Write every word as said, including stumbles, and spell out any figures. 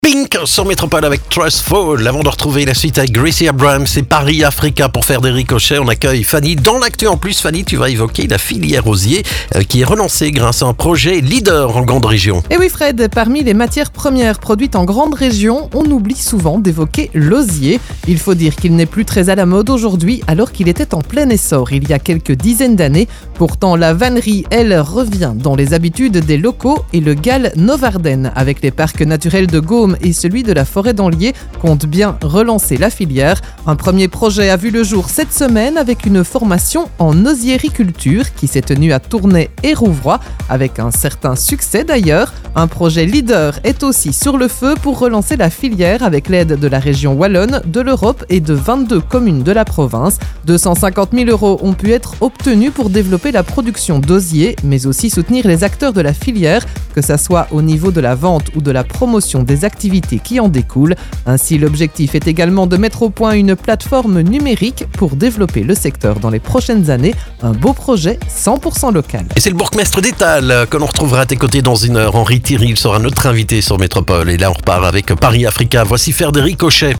Pink sur Métropole avec Trustful. Avant de retrouver la suite avec Gracie Abrams et Paris Africa pour faire des ricochets, on accueille Fanny dans l'actu. En plus, Fanny, tu vas évoquer la filière osier euh, qui est relancée grâce à un projet leader en grande région. Et oui Fred, parmi les matières premières produites en grande région, on oublie souvent d'évoquer l'osier. Il faut dire qu'il n'est plus très à la mode aujourd'hui alors qu'il était en plein essor il y a quelques dizaines d'années. Pourtant, la vannerie, elle, revient dans les habitudes des locaux et le Gall Novarden, avec les parcs naturels de Gaume et celui de la forêt d'Anlier, compte bien relancer la filière. Un premier projet a vu le jour cette semaine avec une formation en osiericulture qui s'est tenue à Tournai et Rouvroy, avec un certain succès d'ailleurs. Un projet leader est aussi sur le feu pour relancer la filière avec l'aide de la région wallonne, de l'Europe et de vingt-deux communes de la province. deux cent cinquante mille euros ont pu être obtenus pour développer la production d'osier, mais aussi soutenir les acteurs de la filière, que ça soit au niveau de la vente ou de la promotion des activités qui en découlent. Ainsi, l'objectif est également de mettre au point une plateforme numérique pour développer le secteur dans les prochaines années. Un beau projet cent pour cent local. Et c'est le bourgmestre d'Étal que l'on retrouvera à tes côtés dans une heure. Henri Thierry sera notre invité sur Métropole. Et là, on repart avec Paris Africa. Voici faire des ricochets.